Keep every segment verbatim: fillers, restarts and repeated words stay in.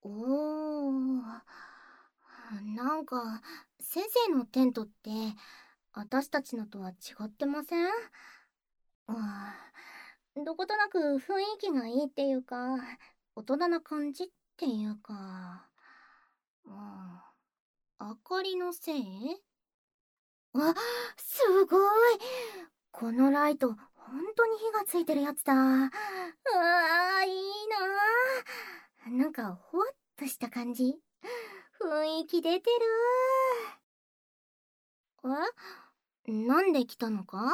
おー。なんか、先生のテントって、私たちのとは違ってません？うん、どことなく雰囲気がいいっていうか、大人な感じっていうか、うん、明かりのせい？あ、すごい！このライト、本当に火がついてるやつだ。うわー、いいなー。なんか、ほわっとした感じ。雰囲気出てるー。え、なんで来たのか？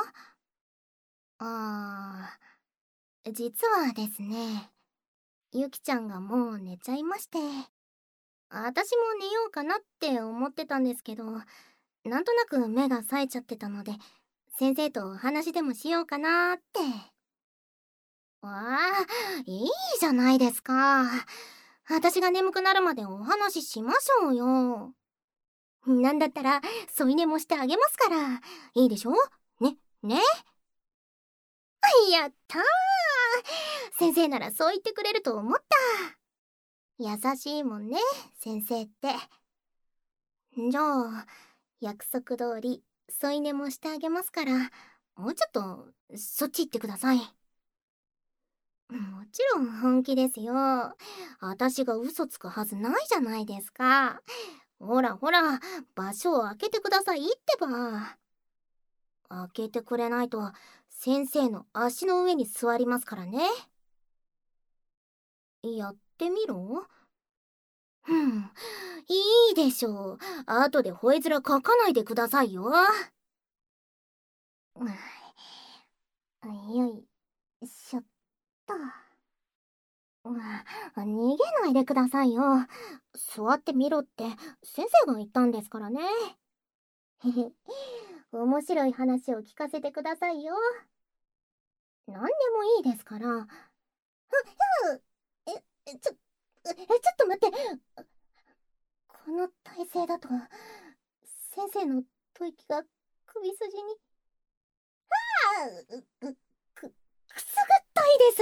あー、実はですね、ゆきちゃんがもう寝ちゃいまして、私も寝ようかなって思ってたんですけど、なんとなく目が冴えちゃってたので、先生とお話でもしようかなーって。わあ、いいじゃないですか。私が眠くなるまでお話ししましょうよ。なんだったら添い寝もしてあげますから。いいでしょ？ね、ね。やったー。先生ならそう言ってくれると思った。優しいもんね、先生って。じゃあ、約束通り添い寝もしてあげますから、もうちょっとそっち行ってください。もちろん本気ですよ。私が嘘つくはずないじゃないですか。ほらほら、場所を空けてくださいってば。開けてくれないと先生の足の上に座りますからね。やってみろ。うん、いいでしょう。後で吠え面かかないでくださいよ。よいしょっと。逃げないでくださいよ。座ってみろって先生が言ったんですからね。へへ、面白い話を聞かせてくださいよ。何でもいいですから。ふ、ふ、え、えちょ、え、ちょっと待って。この体勢だと、先生の吐息が首筋に。ああ、く、く、くすぐったいです。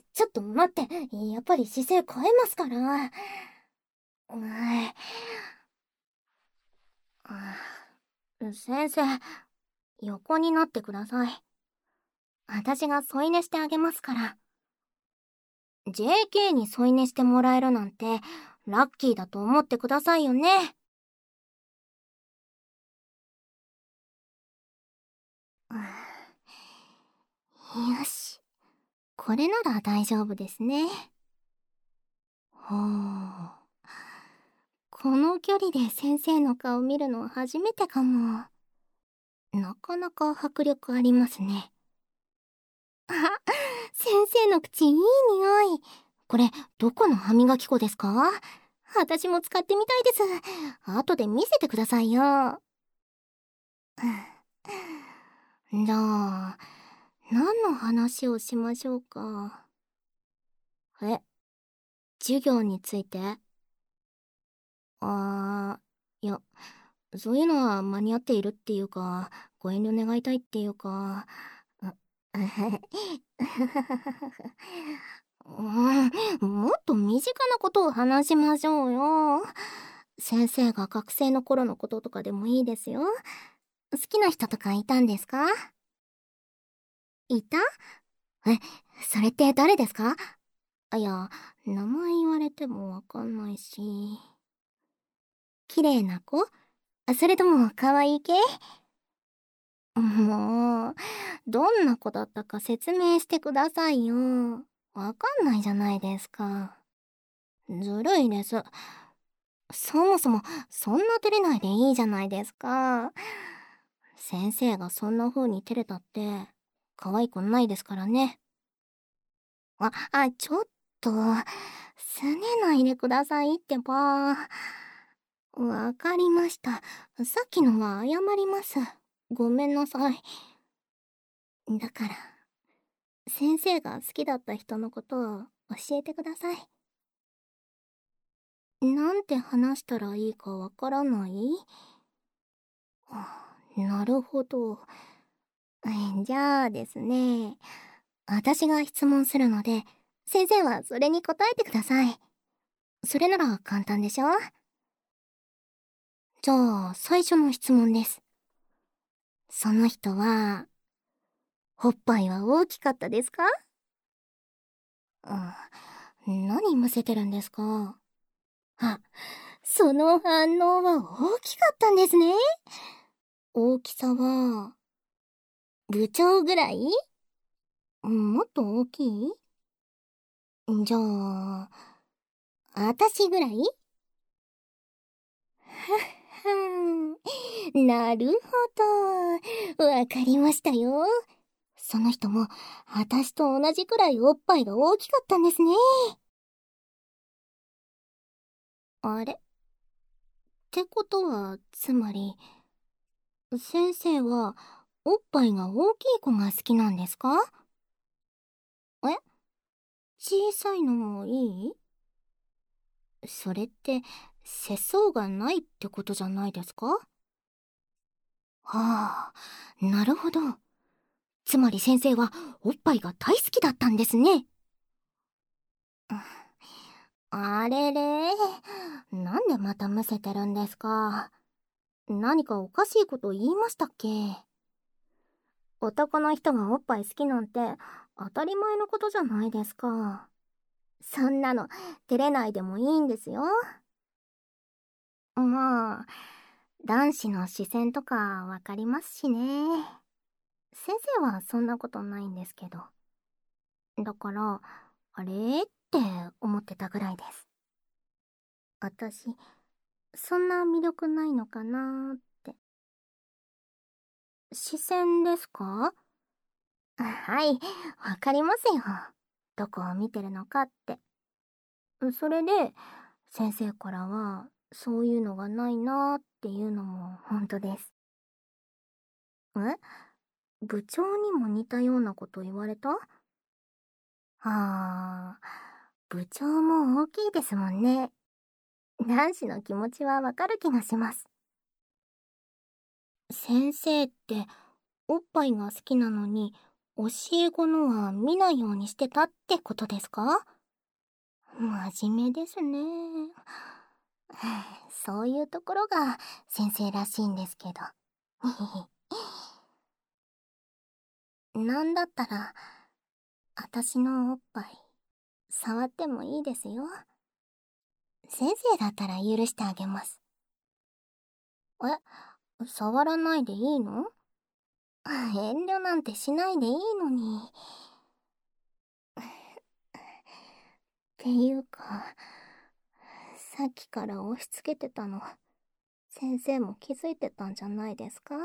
ちょっと待って。やっぱり姿勢変えますから。うーあ先生、横になってください。私が添い寝してあげますから。ジェーケー に添い寝してもらえるなんて、ラッキーだと思ってくださいよね。よし。これなら大丈夫ですね。ほう。この距離で先生の顔見るのは初めてかも。なかなか迫力ありますね。あ、先生の口いい匂い。これ、どこの歯磨き粉ですか？私も使ってみたいです。後で見せてくださいよ。じゃあ、何の話をしましょうか。え、授業について？あー、いや、そういうのは間に合っているっていうか、ご遠慮願いたいっていうか、ううん、もっと身近なことを話しましょうよ。先生が学生の頃のこととかでもいいですよ。好きな人とかいたんですか？いた？え、それって誰ですか？あ、いや、名前言われてもわかんないし。綺麗な子？それとも可愛い系？もう、どんな子だったか説明してくださいよ。わかんないじゃないですか。ずるいです。そもそも、そんな照れないでいいじゃないですか。先生がそんな風に照れたって、可愛くないですからね。あ、あ、ちょっと、すねないでくださいってば。わかりました。さっきのは謝ります。ごめんなさい。だから、先生が好きだった人のことを教えてください。なんて話したらいいかわからない？あ、なるほど。えじゃあですね、私が質問するので、先生はそれに答えてください。 それなら簡単でしょ？じゃあ、最初の質問です。その人は、おっぱいは大きかったですか？うん、何むせてるんですか？あ、その反応は大きかったんですね。大きさは、部長ぐらい？もっと大きい？じゃあ、あたしぐらい？ふん、なるほど。わかりましたよ。その人も、あたしと同じくらいおっぱいが大きかったんですね。あれ？ってことは、つまり、先生は、おっぱいが大きい子が好きなんですか？え？小さいのもいい？それって、節操がないってことじゃないですか？はあ、なるほど。つまり先生は、おっぱいが大好きだったんですね。あれれ、なんでまたむせてるんですか？何かおかしいこと言いましたっけ？男の人がおっぱい好きなんて当たり前のことじゃないですか。そんなの照れないでもいいんですよ。まあ、男子の視線とかわかりますしね。先生はそんなことないんですけど。だから、あれって思ってたぐらいです。私、そんな魅力ないのかなーって。視線ですか？はい、わかりますよ。どこを見てるのかって。それで、先生からは、そういうのがないなーっていうのも本当です。え？部長にも似たようなこと言われた？あー、部長も大きいですもんね。男子の気持ちはわかる気がします。先生って、おっぱいが好きなのに、教え子のは見ないようにしてたってことですか？真面目ですね。そういうところが先生らしいんですけど。なんだったら、あたしのおっぱい、触ってもいいですよ。先生だったら許してあげます。え、触らないでいいの？遠慮なんてしないでいいのに。っていうか、さっきから押し付けてたの、先生も気づいてたんじゃないですか？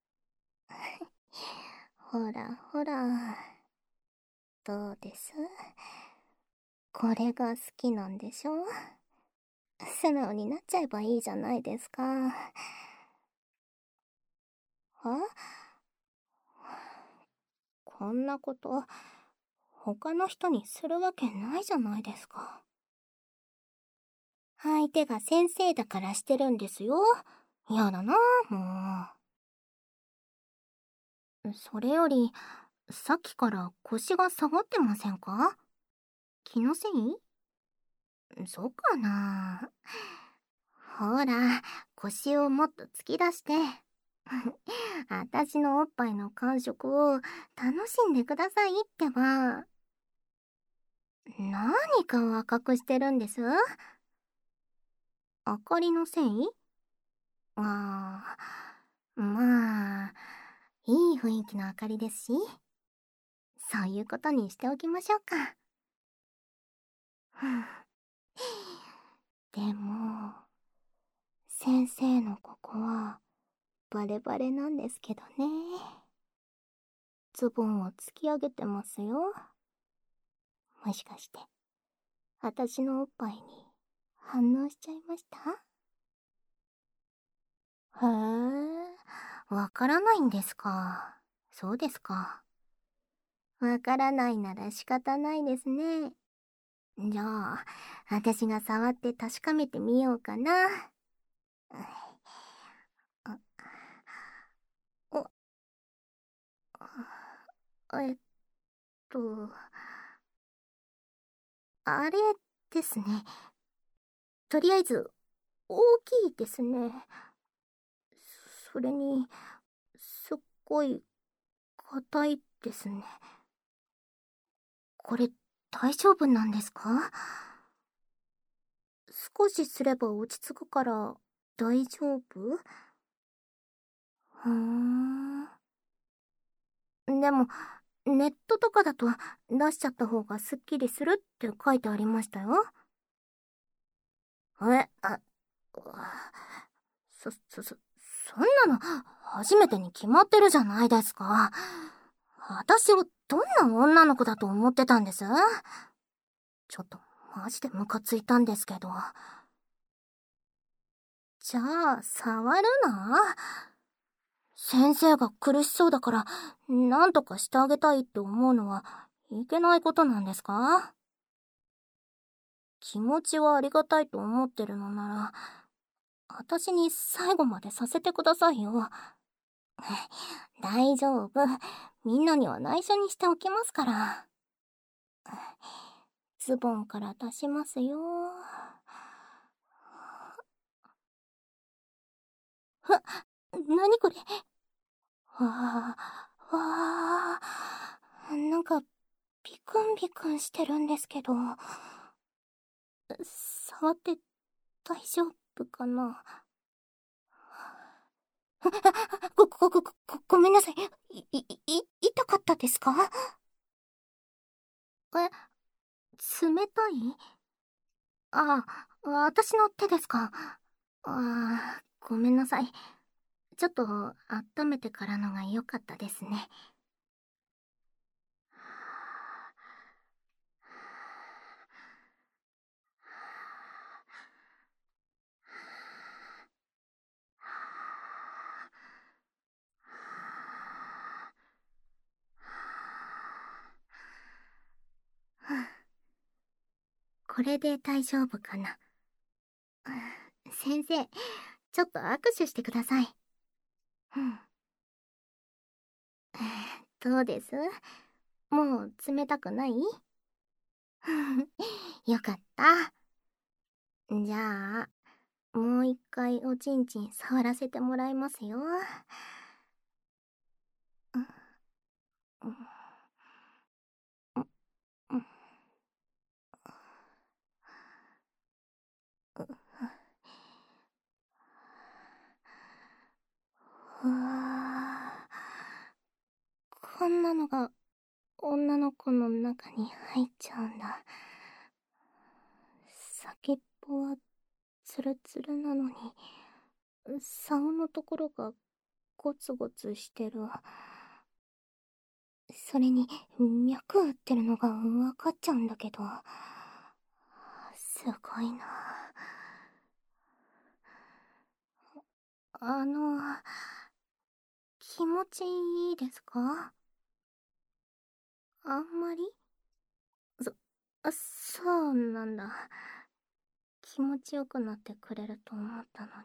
ほらほら、どうです？これが好きなんでしょ？素直になっちゃえばいいじゃないですか。あ、こんなこと、他の人にするわけないじゃないですか。相手が先生だからしてるんですよ。やだな、もう。それより、さっきから腰が下がってませんか？気のせい？そうかな。ほら、腰をもっと突き出して。あたしのおっぱいの感触を楽しんでくださいってば。何顔赤くしてるんです？明かりのせい？ああ、まあ、いい雰囲気の明かりですし、そういうことにしておきましょうか。ふん。でも、先生のここはバレバレなんですけどね。ズボンを突き上げてますよ。もしかして、私のおっぱいに反応しちゃいました？へえ、わからないんですか。そうですか。わからないなら仕方ないですね。じゃあ、私が触って確かめてみようかな。あ、お、えっと、あれですね。 とりあえず、大きいですね。それに、すっごい、硬いですね。これ、大丈夫なんですか？少しすれば落ち着くから、大丈夫？ふーん。でも、ネットとかだと出しちゃった方がスッキリするって書いてありましたよ。え、あ、そ、そ、そ、そんなの初めてに決まってるじゃないですか。私をどんな女の子だと思ってたんです？ちょっとマジでムカついたんですけど。じゃあ、触るな。先生が苦しそうだから、なんとかしてあげたいって思うのはいけないことなんですか？気持ちはありがたいと思ってるのなら、私に最後までさせてくださいよ。大丈夫。みんなには内緒にしておきますから。ズボンから出しますよ。は、なにこれ。わあ、わあ、なんか、ビクンビクンしてるんですけど。触って大丈夫かな？ご、ご、ご、ご、ごめんなさい。い、い、い、痛かったですか？え、冷たい？ああ、私の手ですか？ああ、ごめんなさい。ちょっと温めてからのが良かったですね。これで大丈夫かな？先生、ちょっと握手してください。うん。どうです？もう冷たくない？よかった。じゃあ、もう一回おちんちん触らせてもらいますよ。うんうんうんうわー、こんなのが女の子の中に入っちゃうんだ。先っぽはツルツルなのに、竿のところがゴツゴツしてる。それに、脈打ってるのが分かっちゃうんだけど。すごいな。あの、気持ちいいですか？あんまり？そ、あ、そうなんだ。気持ちよくなってくれると思ったのに。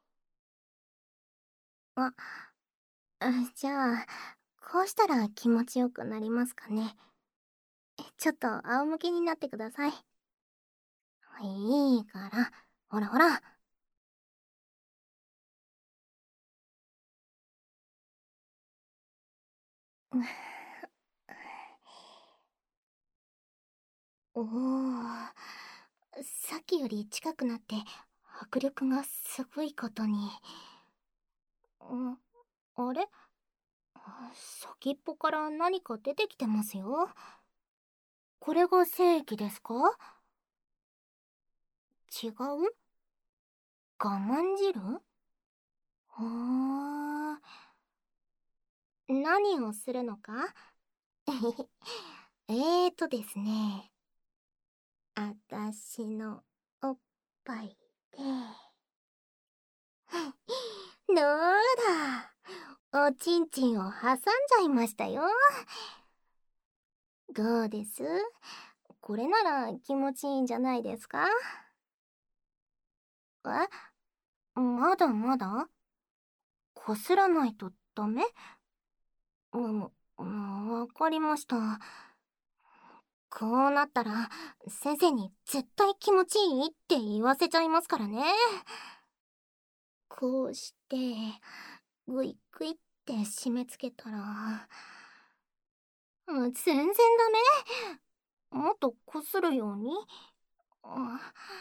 あ、あじゃあ、こうしたら気持ちよくなりますかね。ちょっと仰向けになってください。いいから、ほらほら。おお、さっきより近くなって迫力がすごいことに。あ、あれ？先っぽから何か出てきてますよ。これが精液ですか？違う？我慢汁？ほー。何をするのか？えーとですね。あたしのおっぱいで。どうだ。おちんちんを挟んじゃいましたよ。どうです？これなら気持ちいいんじゃないですか？え？まだまだ？こすらないとダメ？うん、うん、わかりました。 こうなったら先生に絶対気持ちいいって言わせちゃいますからね。こうしてグイグイって締め付けたら、うん、全然ダメ。もっとこするように。あ、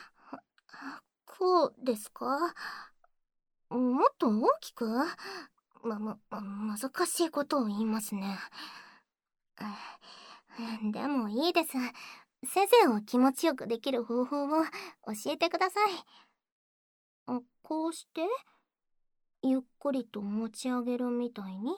こうですか？もっと大きく？ま、ま、難しいことを言いますね。でもいいです。先生を気持ちよくできる方法を教えてください。あ、こうしてゆっくりと持ち上げるみたいに。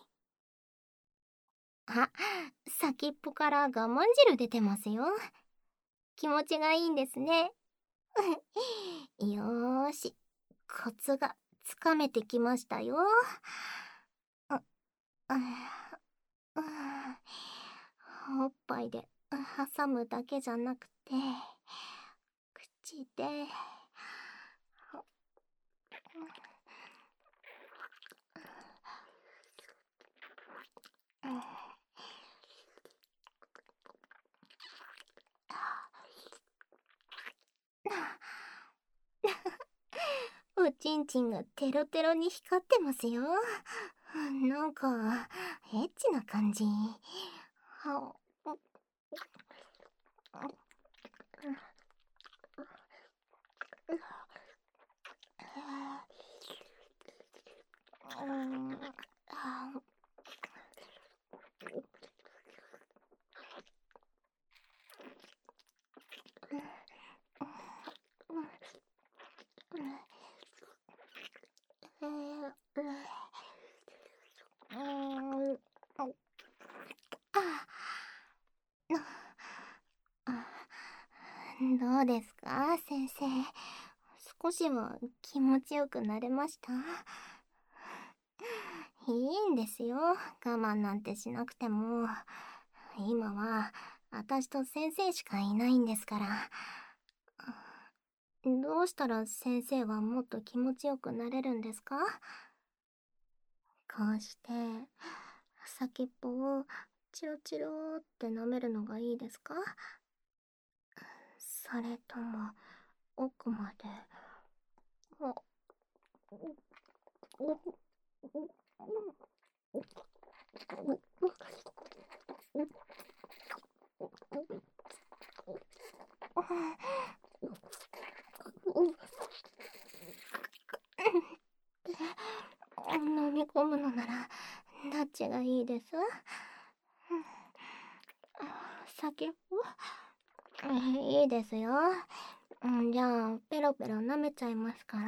あ、先っぽから我慢汁出てますよ。気持ちがいいんですね。よーし、コツがつかめてきましたよ。あ、あ、あ、おっぱいで挟むだけじゃなくて、口で。おちんちんがテロテロに光ってますよ。なんかエッチな感じ。はうんあえーうんああどうですか先生、少しは気持ちよくなれました？いいんですよ、我慢なんてしなくても。今は私と先生しかいないんですから。どうしたら先生はもっと気持ちよくなれるんですか？こうして先っぽをチロチロって舐めるのがいいですか？それとも奥まで。あ、飲み込むのならどっちがいいです？先っぽ？いいですよ。じゃあペロペロ舐めちゃいますから。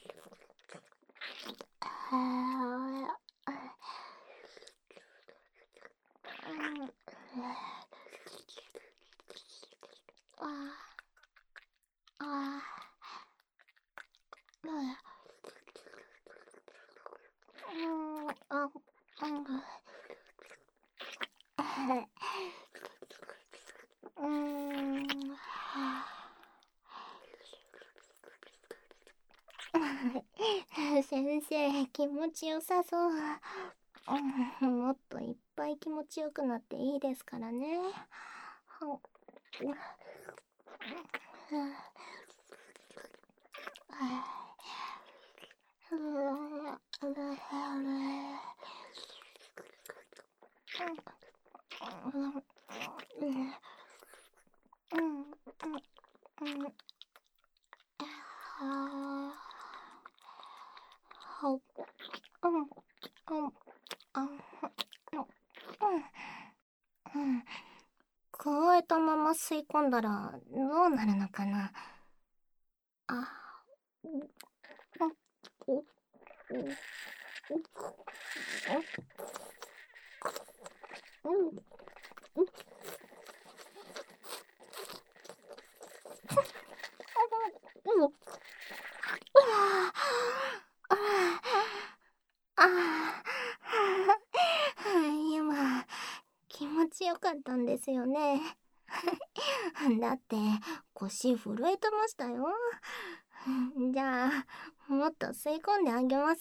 うーん先生、気持ちよさそう。もっといっぱい気持ちよくなっていいですからね。加えたまま吸い込んだらどうなるのかな。あ、今気持ちよかったんですよね。だって腰震えてましたよ。じゃあもっと吸い込んであげます。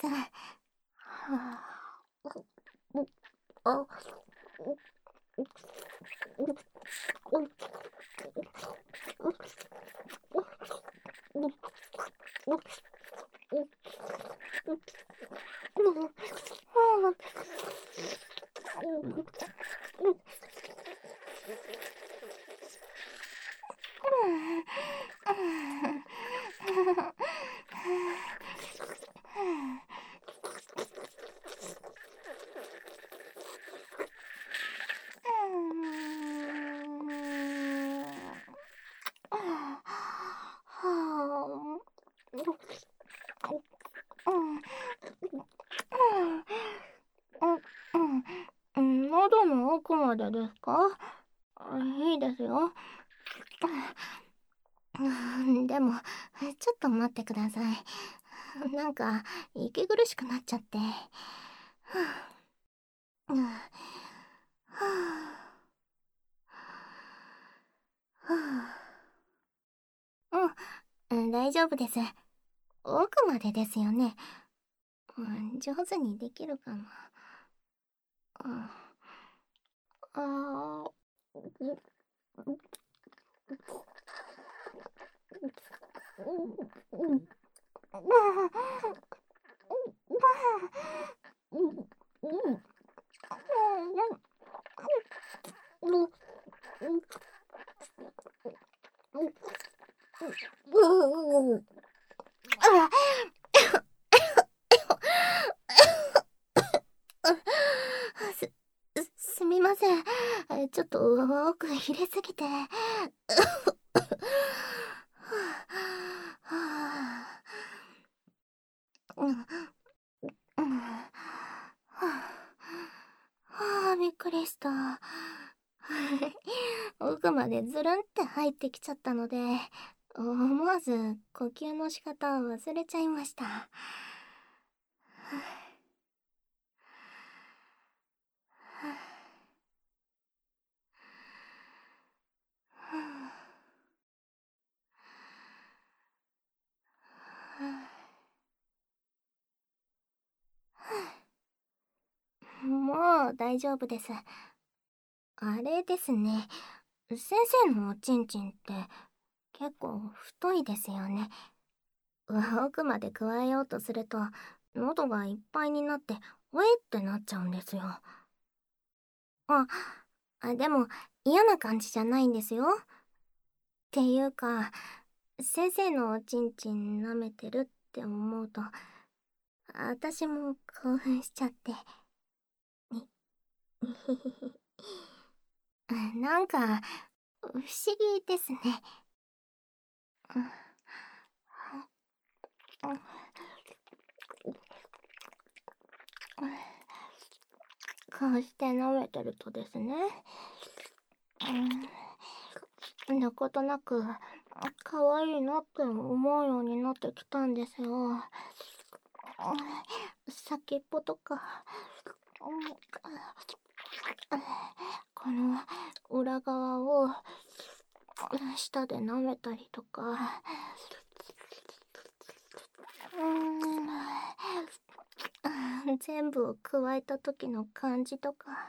あ喉の奥までですか？いいですよ。でも、ちょっと待ってください。なんか、息苦しくなっちゃって。うん、大丈夫です。奥までですよね。上手にできるかな。ああ。す、すみません。ちょっと奥入れすぎて。はあ、びっくりした。奥までズルンって入ってきちゃったので、思わず呼吸の仕方を忘れちゃいました。もう大丈夫です。あれですね。先生のおちんちんって結構太いですよね。奥まで加えようとすると喉がいっぱいになっておえってなっちゃうんですよ。あ、でも嫌な感じじゃないんですよ。っていうか、先生のおちんちん舐めてるって思うと私も興奮しちゃって。なんか不思議ですね。こうして舐めてるとですね、どことなく可愛いなって思うようになってきたんですよ。先っぽとか、この裏側を舌で舐めたりとか、全部を加えた時の感じとか。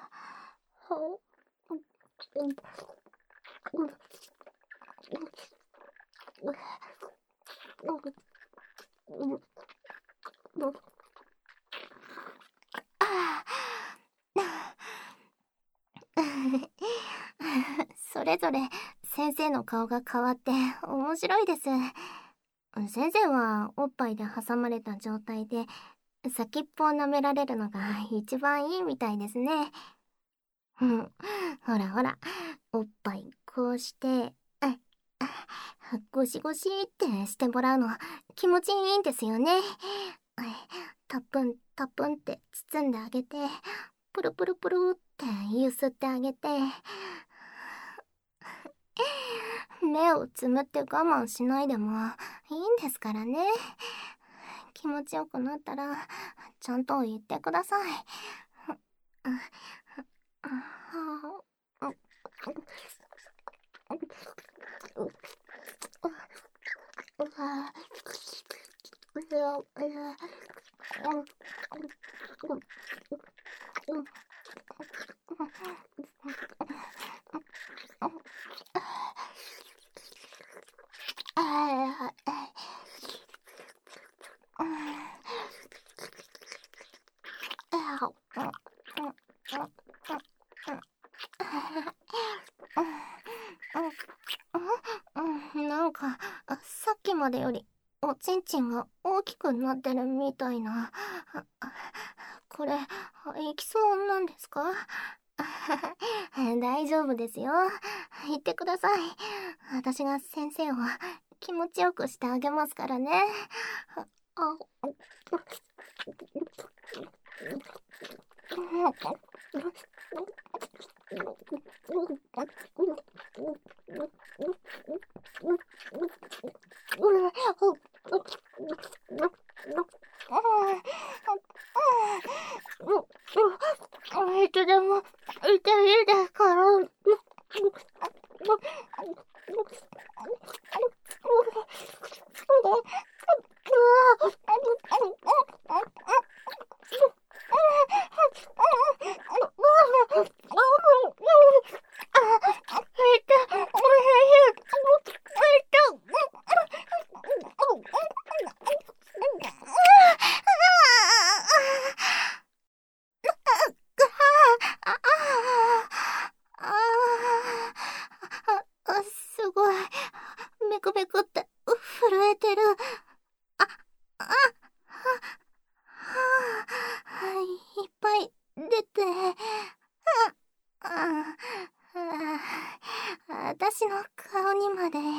それぞれ先生の顔が変わって面白いです。先生はおっぱいで挟まれた状態で先っぽを舐められるのが一番いいみたいですね。うん、ほらほら、おっぱいこうして、あ、あ、ゴシゴシってしてもらうの気持ちいいんですよね。タプンタプンって包んであげて、プルプルプルってゆすってあげて、目をつむって我慢しないでもいいんですからね。気持ちよくなったらちゃんと言ってください。 までよりおちんちんが大きくなってるみたいな。これ、いきそうなんですか？大丈夫ですよ。言ってください。私が先生を気持ちよくしてあげますからね。あ、いつでもいていいですから。すごい。ベクベクって震えてる。あ、あ、は、は、いっぱい出て。あ、あ、あ、私の顔にまで。うん、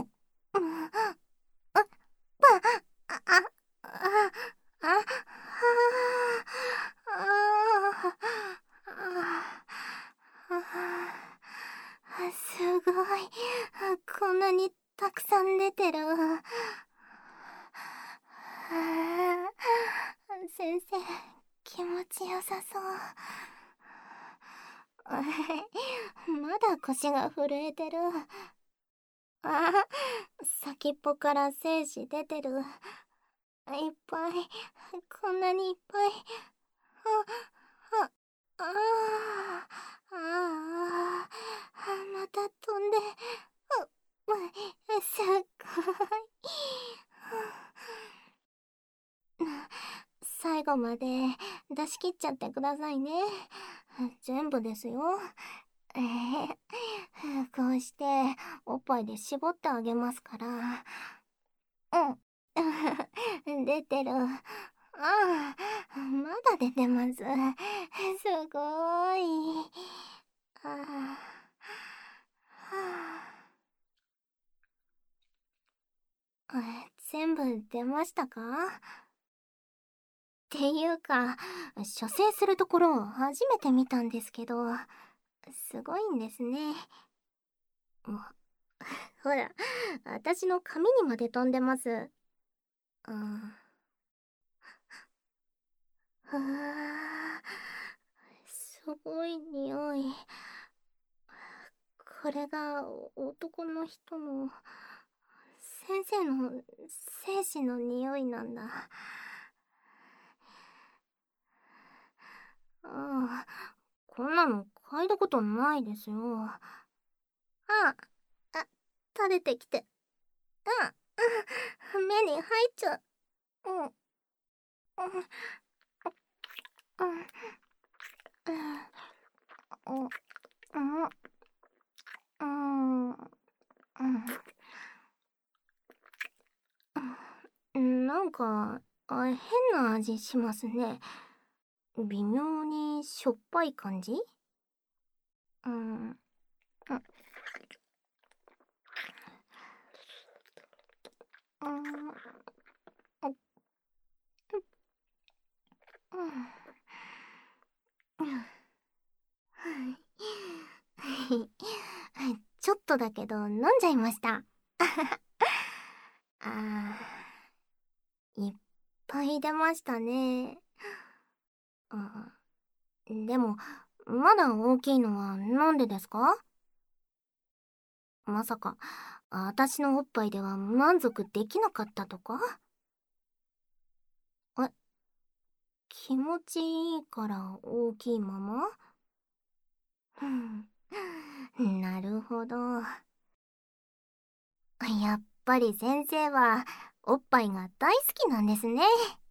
うん、あ、あ、あ、あ、あ、あ、すごい。こんなにたくさん出てる。先生、気持ちよさそう。まだ腰が震えてる。あ、先っぽから精子出てる。いっぱい、こんなにいっぱい。あ、あ、ああ、ああ、また飛んで、う、すっごい。最後まで出し切っちゃってくださいね。全部ですよ。えー、こうしておっぱいで絞ってあげますから。うん。出てる。ああ、まだ出てます。すごーい。ああ、はあ、え、全部出ましたか？っていうか、射精するところを初めて見たんですけど、すごいんですね。ほら、私の髪にまで飛んでます。うん。はあ、すごい匂い。これが男の人の先生の精子の匂いなんだ。ああ、こんなの嗅いだことないですよ。あ、あ、垂れてきて。あ、うん、目に入っちゃう。うん、うん、うん、うん、うん、うん、うん、うん、なんか、あ、変な味しますね。微妙にしょっぱい感じ？うん、うん、うん、うん、はい。ちょっとだけど飲んじゃいました。あー、いっぱい出ましたね。あ、でも、まだ大きいのはなんでですか？まさか、私のおっぱいでは満足できなかったとか？え、気持ちいいから大きいまま？うん、なるほど。やっぱり先生はおっぱいが大好きなんですね。